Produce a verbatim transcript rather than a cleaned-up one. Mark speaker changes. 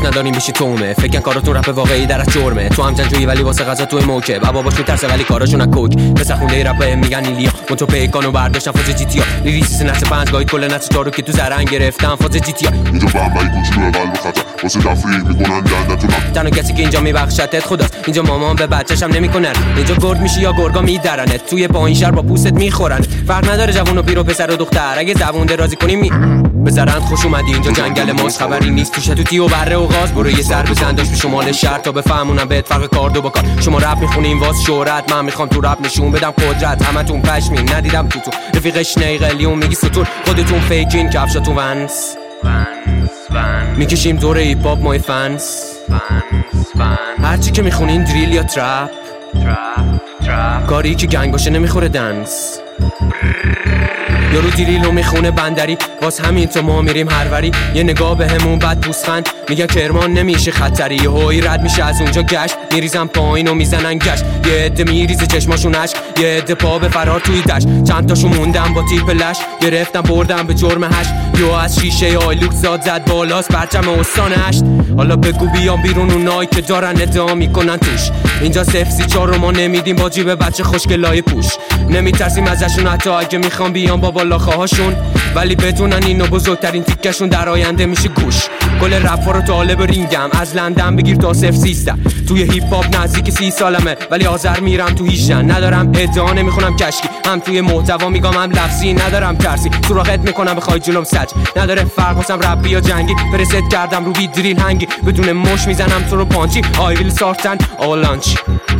Speaker 1: نداریم بشی تومه فکر کاراتون رپ واقعی در از جرمه تو هم جنجویی ولی واسه غذا توی موکه بابا باش میترسه ولی کاراشون از کوک پسر خونده رپ میگن ایلیا من تو پیکانو برداشتم فاز جی تی آ لیریسیس نچ پنج گاهی کل نچ چارو که تو زرنگ گرفتم فاز جی تی آ
Speaker 2: اینجا بمبئی کوچولو قلب خطر واسه تفریح میکنن دندتون
Speaker 1: تنها کسی که اینجا میبخشتت خداست اینجا مامان به بچه‌شم نمیکنن اینجا گرد میشی یا گرگا میدرنت توی پایین شهر با پوستت میخورن فرق نداره جوون و پیر و پسر و دختر اگه زبون درازی کنی می بزرند خوش اومدی اینجا جنگل ماست خبری نیست تو شتوتی و بره و غاز برو یه سر بزن داش به شمال شهر تا بفهمونم بهت فرق کار دو با کار شما رپ میخونین واس شهرت من میخوام تو رپ نشون بدم قدرت همتون پشمین ندیدم تو تو رفیقش نیقلیون میگی ستون خودتون فیکین کفشاتون ونس میکشیم دور هیپ هاپ مای فنس هرچی که میخونین دریل یا ترپ کاری که گنگ باشه نمیخوره دنس یارو دیریلو میخونه بندری واس همین تو ما میریم هروری یه نگاه به همون بد پوسخند میگه کرمان نمیشه خطری یه هایی رد میشه از اونجا گشت میریزن پایین و میزنن گشت یه عده میریزه چشماشون عشق یه عده پا به فرار توی دشت چند تاشون موندم با تیپ لش گرفتم بردم به جرم هشت یو از شیشه آیلوک زاد زد بالاست پرچم استان هشت حالا بگو بیام بیرون اونایی که دارن ادعا میکنن توش اینجا صفر سی چار رو ما نمیدیم با جیب بچه خوشگلای پوش نمیترسیم ازشون حتی اگه میخوام بیام با بالاخاهاشون ولی بدونن اینو بزرگترین تیکشون در آینده میشه گوش کل رپ رو طالب رینگم از لندن بگیر تا صفر سیزده توی هیپ هاپ نزدیک سی سالمه ولی آذر میرم تو هیجن ندارم ادعا نمیخونم کشکی هم توی محتوا میگم هم لفظی ندارم ترسی سوراخت میکنم بخوای جلوم سج نداره فرق واسم رپی یا جنگی فرست کردم رو بی دریل هنگی بدون مش میزنم تو رو پانچی آی ویل سارتن آلانچ